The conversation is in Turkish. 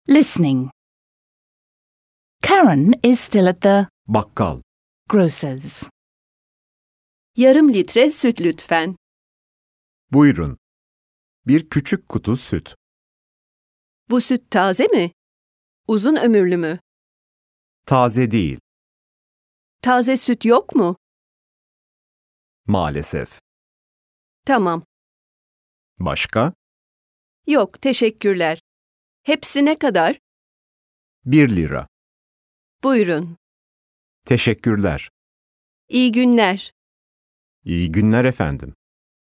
Listening. Karen is still at the Bakkal. grocer's. Yarım litre süt lütfen. Buyurun. Bir küçük kutu süt. Bu süt taze mi? Uzun ömürlü mü? Taze değil, Taze süt yok mu? maalesef. Tamam. Başka? Yok, teşekkürler. Hepsi ne kadar? 1 lira. Buyurun. Teşekkürler. İyi günler. İyi günler efendim.